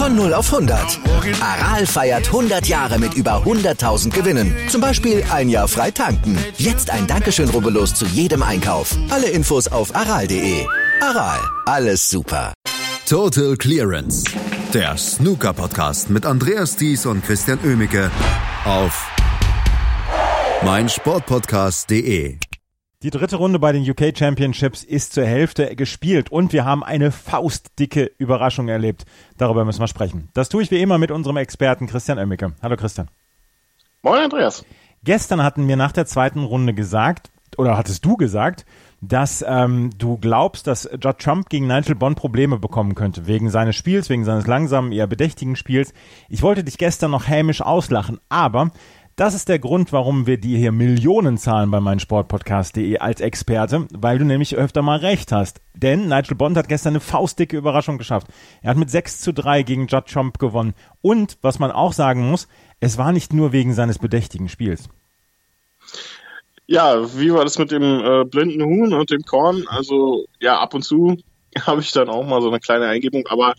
Von 0 auf 100. Aral feiert 100 Jahre mit über 100.000 Gewinnen. Zum Beispiel ein Jahr frei tanken. Jetzt ein Dankeschön, rubbellos zu jedem Einkauf. Alle Infos auf aral.de. Aral, alles super. Total Clearance. Der Snooker-Podcast mit Andreas Thies und Christian Oemicke auf meinsportpodcast.de. Die dritte Runde bei den UK Championships ist zur Hälfte gespielt und wir haben eine faustdicke Überraschung erlebt. Darüber müssen wir sprechen. Das tue ich wie immer mit unserem Experten Christian Oemicke. Hallo Christian. Moin Andreas. Gestern hatten wir nach der zweiten Runde gesagt, oder hattest du gesagt, dass du glaubst, dass Judd Trump gegen Nigel Bond Probleme bekommen könnte, wegen seines Spiels, wegen seines langsamen, eher bedächtigen Spiels. Ich wollte dich gestern noch hämisch auslachen, aber das ist der Grund, warum wir dir hier Millionen zahlen bei meinsportpodcast.de als Experte, weil du nämlich öfter mal recht hast. Denn Nigel Bond hat gestern eine faustdicke Überraschung geschafft. Er hat mit 6:3 gegen Judd Trump gewonnen. Und, was man auch sagen muss, es war nicht nur wegen seines bedächtigen Spiels. Ja, wie war das mit dem blinden Huhn und dem Korn? Also, ja, ab und zu habe ich dann auch mal so eine kleine Eingebung, aber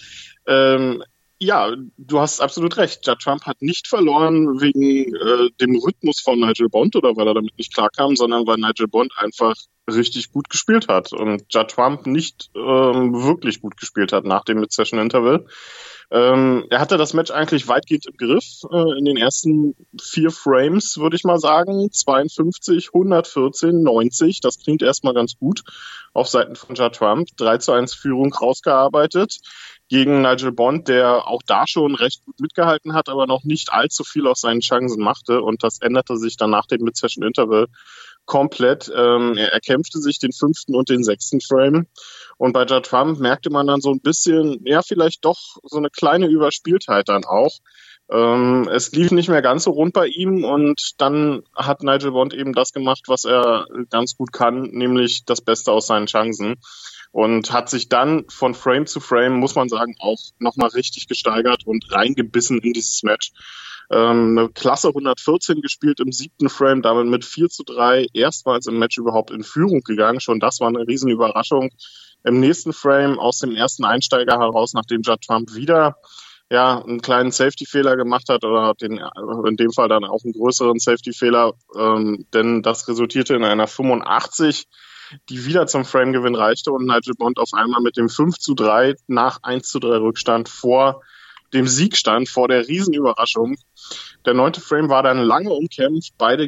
ja, du hast absolut recht. Judd Trump hat nicht verloren wegen dem Rhythmus von Nigel Bond oder weil er damit nicht klarkam, sondern weil Nigel Bond einfach richtig gut gespielt hat und Judd Trump nicht wirklich gut gespielt hat nach dem Mid-Session-Interval. Er hatte das Match eigentlich weitgehend im Griff in den ersten 4 Frames, würde ich mal sagen. 52, 114, 90. Das klingt erstmal ganz gut auf Seiten von Judd Trump. 3:1 Führung rausgearbeitet gegen Nigel Bond, der auch da schon recht gut mitgehalten hat, aber noch nicht allzu viel aus seinen Chancen machte. Und das änderte sich dann nach dem Mid-Session-Interval komplett. Er erkämpfte sich den 5. und den 6. Frame. Und bei Judd Trump merkte man dann so ein bisschen, ja, vielleicht doch so eine kleine Überspieltheit dann auch. Es lief nicht mehr ganz so rund bei ihm und dann hat Nigel Bond eben das gemacht, was er ganz gut kann, nämlich das Beste aus seinen Chancen. Und hat sich dann von Frame zu Frame, muss man sagen, auch nochmal richtig gesteigert und reingebissen in dieses Match. Eine Klasse 114 gespielt im 7. Frame, damit mit 4:3 erstmals im Match überhaupt in Führung gegangen. Schon das war eine Riesenüberraschung. Im nächsten Frame aus dem ersten Einsteiger heraus, nachdem Judd Trump wieder einen kleinen Safety-Fehler gemacht hat oder in dem Fall dann auch einen größeren Safety-Fehler, denn das resultierte in einer 85, die wieder zum Frame-Gewinn reichte und Nigel Bond auf einmal mit dem 5:3 nach 1:3 Rückstand vor dem Sieg stand, vor der Riesenüberraschung. Der 9. Frame war dann lange umkämpft. Beide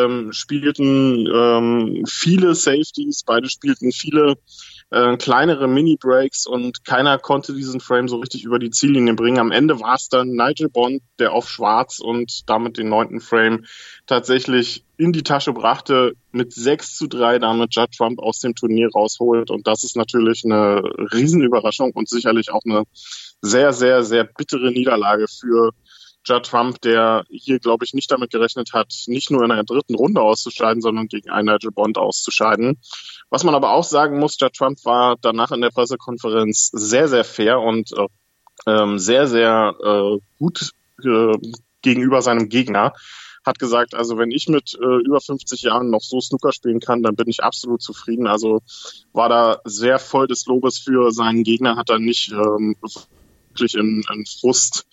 spielten viele Safeties, beide spielten viele kleinere Mini-Breaks und keiner konnte diesen Frame so richtig über die Ziellinie bringen. Am Ende war es dann Nigel Bond, der auf Schwarz und damit den 9. Frame tatsächlich in die Tasche brachte, mit 6:3 damit Judd Trump aus dem Turnier rausholt. Und das ist natürlich eine Riesenüberraschung und sicherlich auch eine sehr, sehr, sehr bittere Niederlage für Judd Trump, der hier, glaube ich, nicht damit gerechnet hat, nicht nur in der dritten Runde auszuscheiden, sondern gegen einen Nigel Bond auszuscheiden. Was man aber auch sagen muss, Judd Trump war danach in der Pressekonferenz sehr, sehr fair und sehr, sehr gut gegenüber seinem Gegner. Hat gesagt, also wenn ich mit über 50 Jahren noch so Snooker spielen kann, dann bin ich absolut zufrieden. Also war da sehr voll des Lobes für seinen Gegner, hat er nicht wirklich in Frust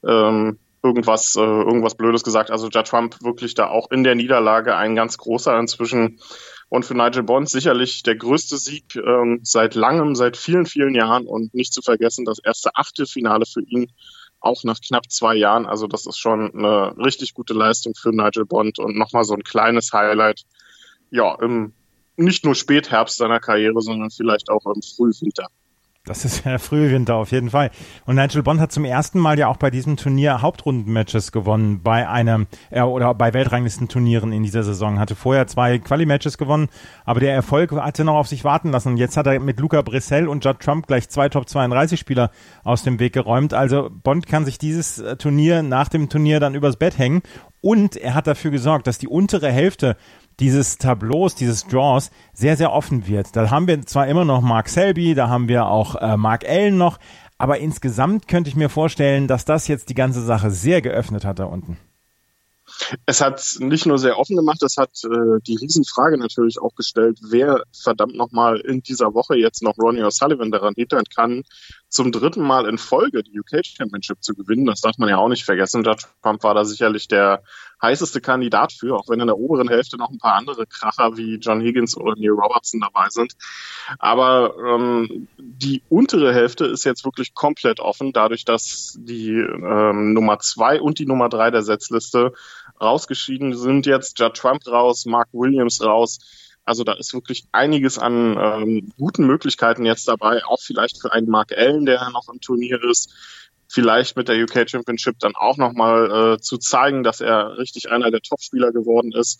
irgendwas Blödes gesagt. Also Judd Trump wirklich da auch in der Niederlage ein ganz großer inzwischen. Und für Nigel Bond sicherlich der größte Sieg seit langem, seit vielen, vielen Jahren. Und nicht zu vergessen, das erste Achtelfinale für ihn, auch nach knapp 2 Jahren. Also das ist schon eine richtig gute Leistung für Nigel Bond und nochmal so ein kleines Highlight. Ja, im nicht nur Spätherbst seiner Karriere, sondern vielleicht auch im Frühwinter. Das ist ja Frühwinter auf jeden Fall. Und Nigel Bond hat zum ersten Mal ja auch bei diesem Turnier Hauptrundenmatches gewonnen, bei oder bei Weltranglistenturnieren in dieser Saison. Hatte vorher 2 Quali-Matches gewonnen, aber der Erfolg hatte noch auf sich warten lassen. Und jetzt hat er mit Luca Bressel und Judd Trump gleich 2 Top-32-Spieler aus dem Weg geräumt. Also Bond kann sich dieses Turnier nach dem Turnier dann übers Bett hängen. Und er hat dafür gesorgt, dass die untere Hälfte dieses Tableaus, dieses Draws sehr, sehr offen wird. Da haben wir zwar immer noch Mark Selby, da haben wir auch Mark Allen noch, aber insgesamt könnte ich mir vorstellen, dass das jetzt die ganze Sache sehr geöffnet hat da unten. Es hat nicht nur sehr offen gemacht, es hat die Riesenfrage natürlich auch gestellt, wer verdammt nochmal in dieser Woche jetzt noch Ronnie O'Sullivan daran hindern kann, zum 3. Mal in Folge die UK Championship zu gewinnen. Das darf man ja auch nicht vergessen. Judd Trump war da sicherlich der heißeste Kandidat für, auch wenn in der oberen Hälfte noch ein paar andere Kracher wie John Higgins oder Neil Robertson dabei sind. Aber die untere Hälfte ist jetzt wirklich komplett offen, dadurch, dass die Nummer 2 und die Nummer 3 der Setzliste rausgeschieden sind. Jetzt Judd Trump raus, Mark Williams raus. Also da ist wirklich einiges an guten Möglichkeiten jetzt dabei, auch vielleicht für einen Mark Allen, der noch im Turnier ist, vielleicht mit der UK Championship dann auch nochmal zu zeigen, dass er richtig einer der Topspieler geworden ist.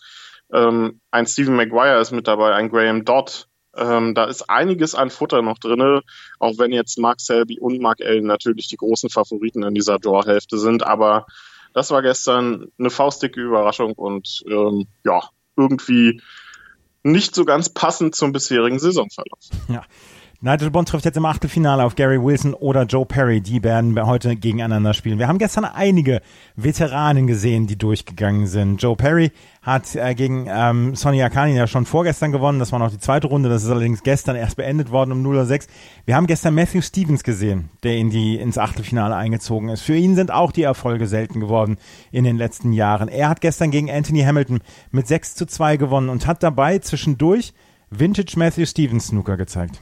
Ein Stephen Maguire ist mit dabei, ein Graham Dodd. Da ist einiges an Futter noch drinne, auch wenn jetzt Mark Selby und Mark Allen natürlich die großen Favoriten in dieser Draw-Hälfte sind. Aber das war gestern eine faustdicke Überraschung und irgendwie nicht so ganz passend zum bisherigen Saisonverlauf. Ja. Nigel Bond trifft jetzt im Achtelfinale auf Gary Wilson oder Joe Perry. Die werden heute gegeneinander spielen. Wir haben gestern einige Veteranen gesehen, die durchgegangen sind. Joe Perry hat gegen Sonny Akani ja schon vorgestern gewonnen. Das war noch die zweite Runde. Das ist allerdings gestern erst beendet worden um 0:06. Wir haben gestern Matthew Stevens gesehen, der ins Achtelfinale eingezogen ist. Für ihn sind auch die Erfolge selten geworden in den letzten Jahren. Er hat gestern gegen Anthony Hamilton mit 6:2 gewonnen und hat dabei zwischendurch Vintage Matthew Stevens Snooker gezeigt.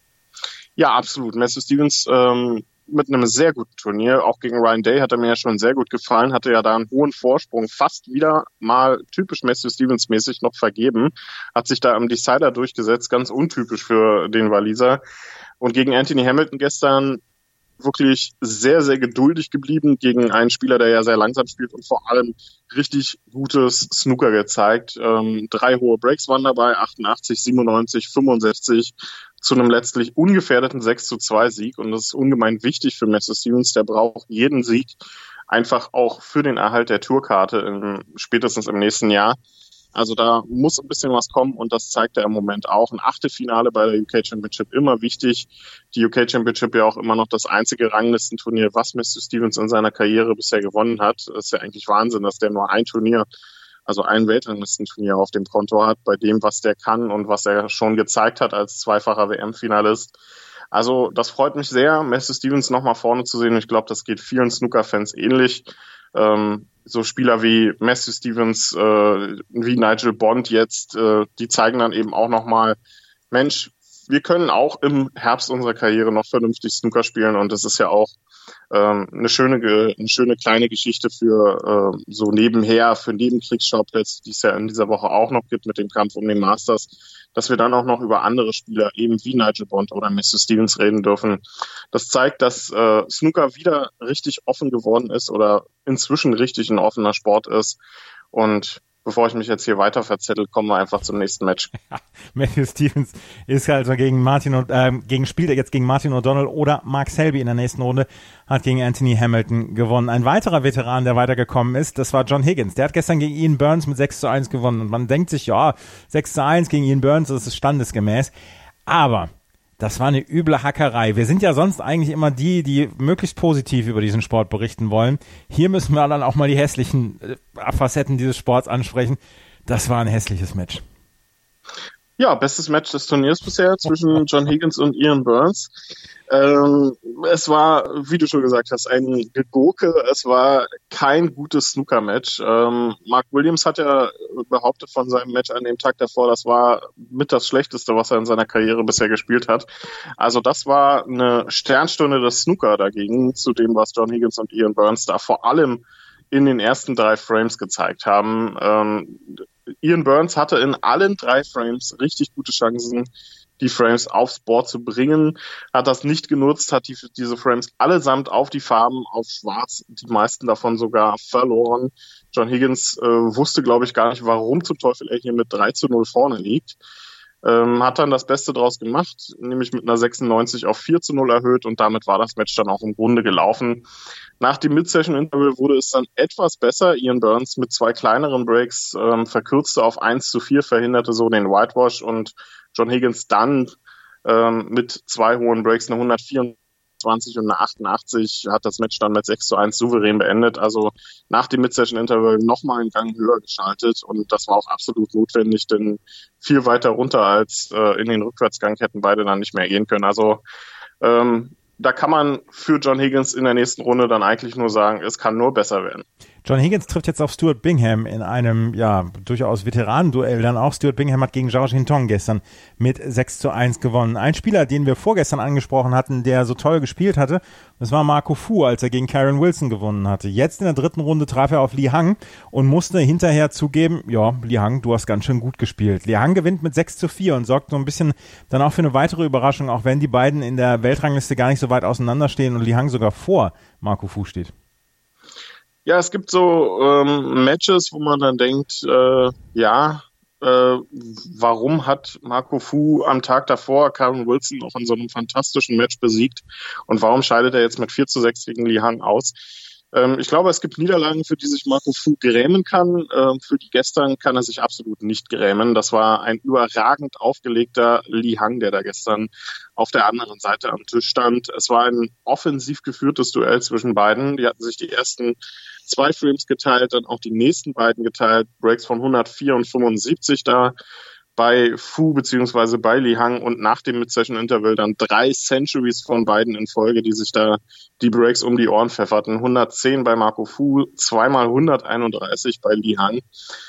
Ja, absolut. Matthew Stevens mit einem sehr guten Turnier. Auch gegen Ryan Day hat er mir ja schon sehr gut gefallen. Hatte ja da einen hohen Vorsprung, fast wieder mal typisch Matthew Stevens mäßig noch vergeben. Hat sich da im Decider durchgesetzt, ganz untypisch für den Waliser. Und gegen Anthony Hamilton gestern wirklich sehr, sehr geduldig geblieben gegen einen Spieler, der ja sehr langsam spielt und vor allem richtig gutes Snooker gezeigt. 3 hohe Breaks waren dabei, 88, 97, 65 zu einem letztlich ungefährdeten 6:2 Sieg. Und das ist ungemein wichtig für Matthew Stevens. Der braucht jeden Sieg einfach auch für den Erhalt der Tourkarte spätestens im nächsten Jahr. Also da muss ein bisschen was kommen und das zeigt er im Moment auch. Ein Achtelfinale bei der UK Championship immer wichtig. Die UK Championship ja auch immer noch das einzige Ranglistenturnier, was Matthew Stevens in seiner Karriere bisher gewonnen hat. Das ist ja eigentlich Wahnsinn, dass der nur ein Turnier, also ein Weltranglistenturnier auf dem Konto hat, bei dem, was der kann und was er schon gezeigt hat als zweifacher WM-Finalist. Also das freut mich sehr, Matthew Stevens nochmal vorne zu sehen. Ich glaube, das geht vielen Snooker-Fans ähnlich. So Spieler wie Matthew Stevens, wie Nigel Bond jetzt, die zeigen dann eben auch nochmal, Mensch, wir können auch im Herbst unserer Karriere noch vernünftig Snooker spielen und das ist ja auch eine schöne kleine Geschichte für so nebenher, für Nebenkriegsschauplätze, die es ja in dieser Woche auch noch gibt mit dem Kampf um den Masters, dass wir dann auch noch über andere Spieler eben wie Nigel Bond oder Matthew Stevens reden dürfen. Das zeigt, dass Snooker wieder richtig offen geworden ist oder inzwischen richtig ein offener Sport ist. Und bevor ich mich jetzt hier weiter verzettel, kommen wir einfach zum nächsten Match. Ja, Matthew Stevens ist also spielt er jetzt gegen Martin O'Donnell oder Mark Selby in der nächsten Runde, hat gegen Anthony Hamilton gewonnen. Ein weiterer Veteran, der weitergekommen ist, das war John Higgins. Der hat gestern gegen Ian Burns mit 6:1 gewonnen. Und man denkt sich, ja, 6:1 gegen Ian Burns, das ist standesgemäß. Aber das war eine üble Hackerei. Wir sind ja sonst eigentlich immer die möglichst positiv über diesen Sport berichten wollen. Hier müssen wir dann auch mal die hässlichen Facetten dieses Sports ansprechen. Das war ein hässliches Match. Ja, bestes Match des Turniers bisher zwischen John Higgins und Ian Burns. Es war, wie du schon gesagt hast, ein Gegurke. Es war kein gutes Snooker-Match. Mark Williams hat ja behauptet von seinem Match an dem Tag davor, das war mit das Schlechteste, was er in seiner Karriere bisher gespielt hat. Also das war eine Sternstunde des Snooker dagegen, zu dem, was John Higgins und Ian Burns da vor allem in den ersten 3 Frames gezeigt haben. Ian Burns hatte in allen 3 Frames richtig gute Chancen, die Frames aufs Board zu bringen, hat das nicht genutzt, hat diese Frames allesamt auf die Farben, auf Schwarz, die meisten davon sogar verloren. John Higgins wusste, glaube ich, gar nicht, warum zum Teufel er hier mit 3:0 vorne liegt. Hat dann das Beste draus gemacht, nämlich mit einer 96 auf 4:0 erhöht und damit war das Match dann auch im Grunde gelaufen. Nach dem Mid-Session-Interval wurde es dann etwas besser. Ian Burns mit 2 kleineren Breaks verkürzte auf 1:4, verhinderte so den Whitewash und John Higgins dann mit 2 hohen Breaks, eine 124 und eine 88, hat das Match dann mit 6:1 souverän beendet. Also nach dem Mid-Session-Interval nochmal einen Gang höher geschaltet und das war auch absolut notwendig, denn viel weiter runter als in den Rückwärtsgang hätten beide dann nicht mehr gehen können. Also da kann man für John Higgins in der nächsten Runde dann eigentlich nur sagen, es kann nur besser werden. John Higgins trifft jetzt auf Stuart Bingham in einem, durchaus Veteranenduell dann auch. Stuart Bingham hat gegen Georges Hinton gestern mit 6:1 gewonnen. Ein Spieler, den wir vorgestern angesprochen hatten, der so toll gespielt hatte, das war Marco Fu, als er gegen Kyron Wilson gewonnen hatte. Jetzt in der dritten Runde traf er auf Li Hang und musste hinterher zugeben, Li Hang, du hast ganz schön gut gespielt. Li Hang gewinnt mit 6:4 und sorgt so ein bisschen dann auch für eine weitere Überraschung, auch wenn die beiden in der Weltrangliste gar nicht so weit auseinanderstehen und Li Hang sogar vor Marco Fu steht. Ja, es gibt so Matches, wo man dann denkt, warum hat Marco Fu am Tag davor Kyron Wilson auch in so einem fantastischen Match besiegt und warum scheidet er jetzt mit 4:6 gegen Li Hang aus? Ich glaube, es gibt Niederlagen, für die sich Marco Fu grämen kann. Für die gestern kann er sich absolut nicht grämen. Das war ein überragend aufgelegter Li Hang, der da gestern auf der anderen Seite am Tisch stand. Es war ein offensiv geführtes Duell zwischen beiden. Die hatten sich die ersten 2 Frames geteilt, dann auch die nächsten beiden geteilt. Breaks von 104 und 75 da bei Fu beziehungsweise bei Li Hang und nach dem Mid-Session-Interval dann 3 Centuries von beiden in Folge, die sich da die Breaks um die Ohren pfefferten. 110 bei Marco Fu, zweimal 131 bei Li Hang.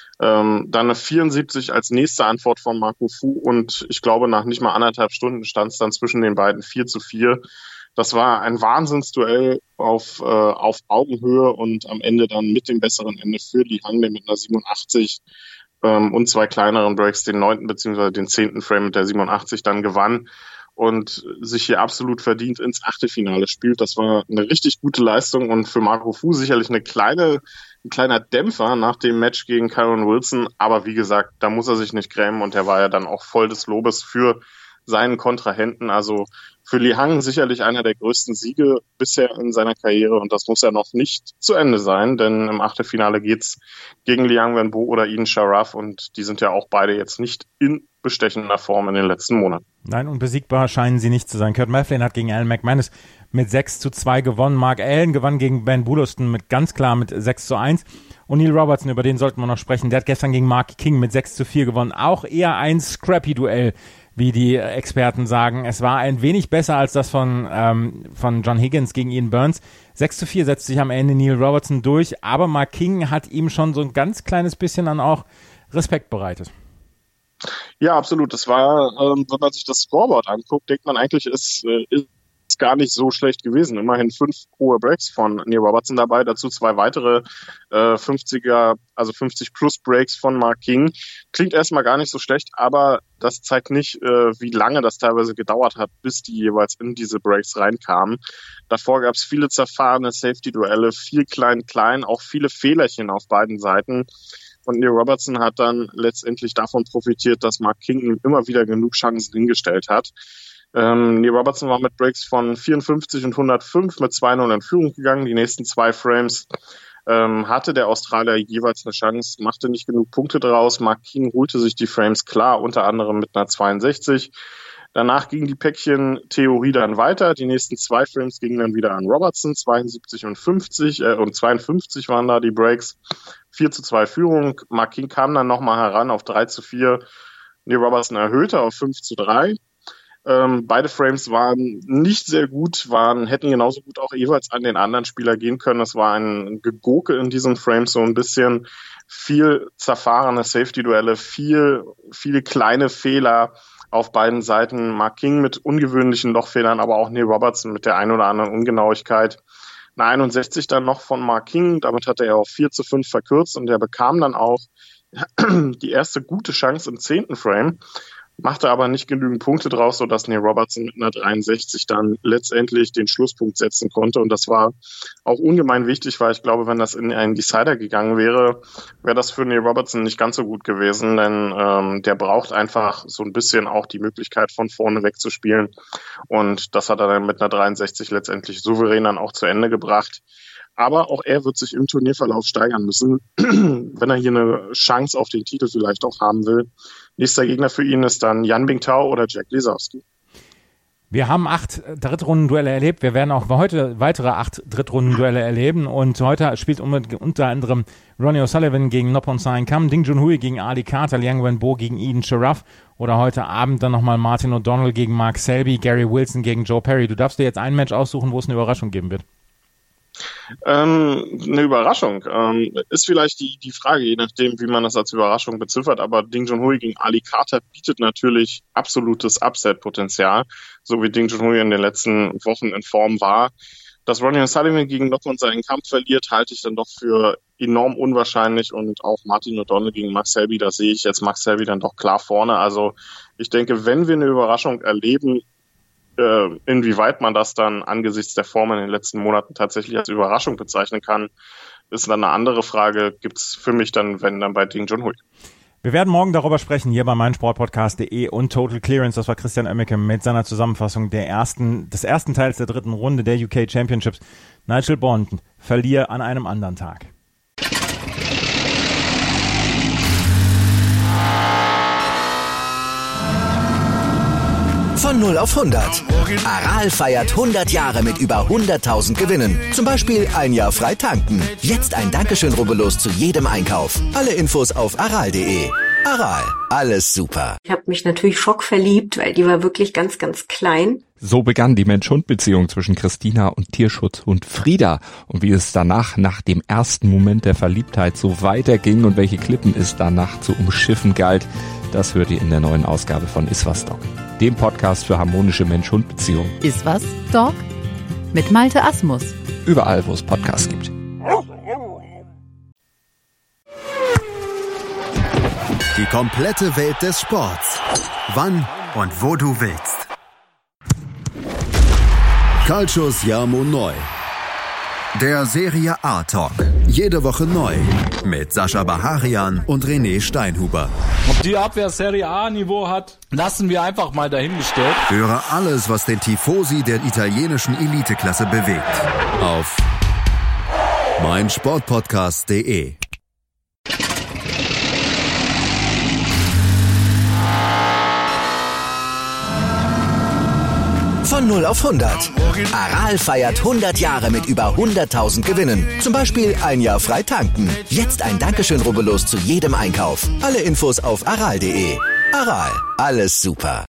Dann eine 74 als nächste Antwort von Marco Fu und ich glaube, nach nicht mal 1,5 Stunden stand es dann zwischen den beiden 4:4. Das war ein Wahnsinnsduell auf Augenhöhe und am Ende dann mit dem besseren Ende für Li Hang, der mit einer 87 und 2 kleineren Breaks den 9. bzw. den 10. Frame mit der 87 dann gewann und sich hier absolut verdient ins Achtelfinale spielt. Das war eine richtig gute Leistung und für Marco Fu sicherlich ein kleiner Dämpfer nach dem Match gegen Kyron Wilson. Aber wie gesagt, da muss er sich nicht grämen und er war ja dann auch voll des Lobes für seinen Kontrahenten. Also für Li Hang sicherlich einer der größten Siege bisher in seiner Karriere und das muss ja noch nicht zu Ende sein, denn im Achtelfinale geht's gegen Liang Wenbo oder Eden Sharaf und die sind ja auch beide jetzt nicht in bestechender Form in den letzten Monaten. Nein, unbesiegbar scheinen sie nicht zu sein. Kurt Maflin hat gegen Alan McManus mit 6:2 gewonnen. Mark Allen gewann gegen Ben Buloston ganz klar mit 6:1. Und Neil Robertson, über den sollten wir noch sprechen, der hat gestern gegen Mark King mit 6:4 gewonnen. Auch eher ein Scrappy-Duell, wie die Experten sagen. Es war ein wenig besser als das von John Higgins gegen Ian Burns. 6:4 setzt sich am Ende Neil Robertson durch, aber Mark King hat ihm schon so ein ganz kleines bisschen dann auch Respekt bereitet. Ja, absolut. Das war, wenn man sich das Scoreboard anguckt, denkt man eigentlich, es ist gar nicht so schlecht gewesen. Immerhin 5 hohe Breaks von Neil Robertson dabei, dazu 2 weitere 50er, also 50 plus Breaks von Mark King. Klingt erstmal gar nicht so schlecht, aber das zeigt nicht, wie lange das teilweise gedauert hat, bis die jeweils in diese Breaks reinkamen. Davor gab es viele zerfahrene Safety-Duelle, viel klein, auch viele Fehlerchen auf beiden Seiten. Und Neil Robertson hat dann letztendlich davon profitiert, dass Mark King ihm immer wieder genug Chancen hingestellt hat. Neil Robertson war mit Breaks von 54 und 105 mit 2:0 in Führung gegangen. Die nächsten 2 Frames hatte der Australier jeweils eine Chance, machte nicht genug Punkte draus. Mark King holte sich die Frames klar, unter anderem mit einer 62. Danach ging die Päckchen-Theorie dann weiter. Die nächsten 2 Frames gingen dann wieder an Robertson, 72 und 50 und 52 waren da die Breaks. 4:2 Führung. Mark King kam dann nochmal heran auf 3:4. Neil Robertson erhöhte auf 5:3. Beide Frames waren nicht sehr gut, hätten genauso gut auch jeweils an den anderen Spieler gehen können. Es war ein Gegurke in diesen Frames, so ein bisschen viel zerfahrene Safety-Duelle, viele kleine Fehler auf beiden Seiten. Mark King mit ungewöhnlichen Lochfehlern, aber auch Neil Robertson mit der ein oder anderen Ungenauigkeit. Eine 61 dann noch von Mark King, damit hat er auf 4:5 verkürzt und er bekam dann auch die erste gute Chance im 10. Frame. Machte aber nicht genügend Punkte draus, sodass Neil Robertson mit einer 63 dann letztendlich den Schlusspunkt setzen konnte. Und das war auch ungemein wichtig, weil ich glaube, wenn das in einen Decider gegangen wäre, wäre das für Neil Robertson nicht ganz so gut gewesen, denn der braucht einfach so ein bisschen auch die Möglichkeit, von vorne wegzuspielen. Und das hat er dann mit einer 63 letztendlich souverän dann auch zu Ende gebracht. Aber auch er wird sich im Turnierverlauf steigern müssen, wenn er hier eine Chance auf den Titel vielleicht auch haben will. Nächster Gegner für ihn ist dann Yan Bingtao oder Jack Lisowski. Wir haben 8 Drittrundenduelle erlebt. Wir werden auch heute weitere 8 Drittrundenduelle erleben. Und heute spielt unter anderem Ronnie O'Sullivan gegen Nophon Kam, Ding Junhui gegen Ali Carter, Liang Wenbo gegen Eden Sharaf. Oder heute Abend dann nochmal Martin O'Donnell gegen Mark Selby, Gary Wilson gegen Joe Perry. Du darfst dir jetzt ein Match aussuchen, wo es eine Überraschung geben wird. Eine Überraschung ist vielleicht die Frage, je nachdem, wie man das als Überraschung beziffert, aber Ding Junhui gegen Ali Carter bietet natürlich absolutes Upset-Potenzial, so wie Ding Junhui in den letzten Wochen in Form war. Dass Ronnie O'Sullivan gegen Nophon seinen Kampf verliert, halte ich dann doch für enorm unwahrscheinlich, und auch Martin O'Donnell gegen Mark Selby, da sehe ich jetzt Mark Selby dann doch klar vorne. Also ich denke, wenn wir eine Überraschung erleben, inwieweit man das dann angesichts der Form in den letzten Monaten tatsächlich als Überraschung bezeichnen kann, ist dann eine andere Frage. Gibt es für mich dann, wenn dann bei Ding Junhui. Wir werden morgen darüber sprechen, hier bei meinsportpodcast.de und Total Clearance. Das war Christian Oemmeke mit seiner Zusammenfassung des ersten Teils der dritten Runde der UK Championships. Nigel Bond verliere an einem anderen Tag. Von 0 auf 100. Aral feiert 100 Jahre mit über 100.000 Gewinnen. Zum Beispiel ein Jahr frei tanken. Jetzt ein Dankeschön, rubbellos zu jedem Einkauf. Alle Infos auf aral.de. Aral, alles super. Ich habe mich natürlich schockverliebt, weil die war wirklich ganz, ganz klein. So begann die Mensch-Hund-Beziehung zwischen Christina und Tierschutzhund Frieda. Und wie es danach, nach dem ersten Moment der Verliebtheit, so weiterging und welche Klippen es danach zu umschiffen galt, das hört ihr in der neuen Ausgabe von Iswas Dog, dem Podcast für harmonische Mensch-Hund-Beziehungen. Iswas Dog mit Malte Asmus. Überall, wo es Podcasts gibt. Die komplette Welt des Sports. Wann und wo du willst. Calcius Jamo Neu. Der Serie A Talk. Jede Woche neu. Mit Sascha Baharian und René Steinhuber. Ob die Abwehr Serie A Niveau hat, lassen wir einfach mal dahingestellt. Höre alles, was den Tifosi der italienischen Eliteklasse bewegt. Auf meinsportpodcast.de. Von 0 auf 100. Aral feiert 100 Jahre mit über 100.000 Gewinnen. Zum Beispiel ein Jahr frei tanken. Jetzt ein Dankeschön, rubbellos zu jedem Einkauf. Alle Infos auf aral.de. Aral, alles super.